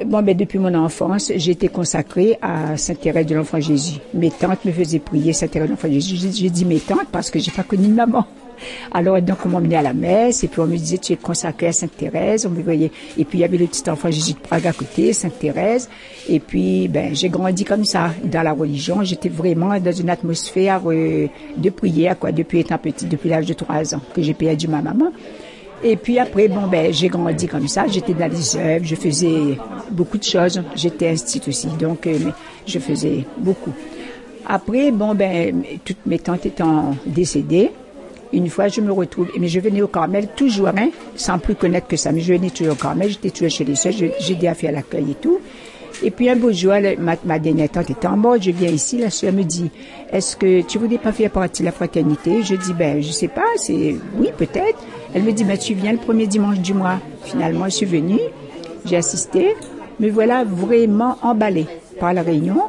Bon, ben, depuis mon enfance, j'ai été consacrée à Sainte-Thérèse de l'Enfant Jésus. Mes tantes me faisaient prier Sainte-Thérèse de l'Enfant Jésus. J'ai dit mes tantes parce que j'ai pas connu de maman. Alors, donc, on m'emmenait à la messe, et puis on me disait, tu es consacrée à Sainte-Thérèse, on me voyait. Et puis, il y avait le petit enfant Jésus de Prague à côté, Sainte-Thérèse. Et puis, ben, j'ai grandi comme ça, dans la religion. J'étais vraiment dans une atmosphère, de prière, quoi, depuis étant petite, depuis l'âge de 3 ans, que j'ai perdu ma maman. Et puis après, bon, ben, j'ai grandi comme ça. J'étais dans les œuvres, je faisais beaucoup de choses. J'étais instite aussi, donc, je faisais beaucoup. Après, bon, ben, toutes mes tantes étant décédées, une fois, je me retrouve, mais je venais au Carmel toujours, hein, sans plus connaître que ça, mais je venais toujours au Carmel, j'étais toujours chez les sœurs, j'ai aidé à faire l'accueil et tout. Et puis un beau jour, ma dernière tante était en mode, je viens ici, la sœur me dit, est-ce que tu voudrais pas faire partie de la fraternité? Je dis, ben, je sais pas, oui, peut-être. Elle me dit, ben, tu viens le premier dimanche du mois. Finalement, je suis venue, j'ai assisté, me voilà vraiment emballée par la réunion.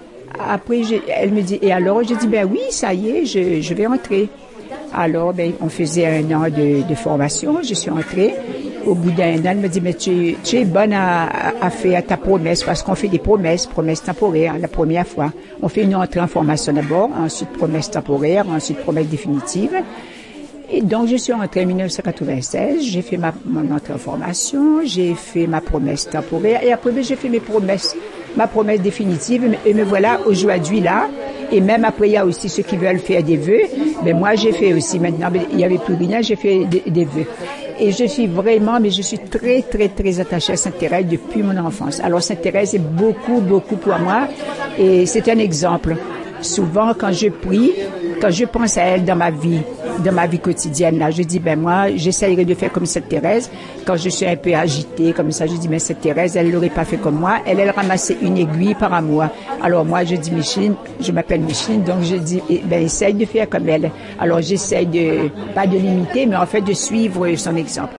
Après, elle me dit, et alors? Je dis, ben oui, ça y est, je vais entrer. Alors, ben, on faisait 1 an de formation. Je suis entrée. Au bout d'1 an, elle me dit, mais tu es bonne à faire ta promesse, parce qu'on fait des promesses temporaires, la première fois. On fait une entrée en formation d'abord, ensuite promesse temporaire, ensuite promesse définitive. Et donc, je suis entrée en 1996, j'ai fait mon entrée en formation, j'ai fait ma promesse temporaire, et après, ben, j'ai fait ma promesse définitive, et me voilà aujourd'hui là. Et même après, il y a aussi ceux qui veulent faire des vœux. Mais moi, j'ai fait aussi maintenant, il n'y avait plus rien, j'ai fait des vœux. Et je suis très, très, très attachée à Sainte-Thérèse depuis mon enfance. Alors, Sainte-Thérèse est beaucoup, beaucoup pour moi. Et c'est un exemple. Souvent, quand je prie, quand je pense à elle dans ma vie quotidienne, là, je dis, ben moi, j'essayerai de faire comme Sainte Thérèse. Quand je suis un peu agitée, comme ça, je dis, mais Sainte Thérèse, elle l'aurait pas fait comme moi. Elle ramassait une aiguille par amour. Alors moi, je dis, Micheline, je m'appelle Micheline, donc je dis, ben, essaye de faire comme elle. Alors j'essaye pas de l'imiter, mais en fait de suivre son exemple.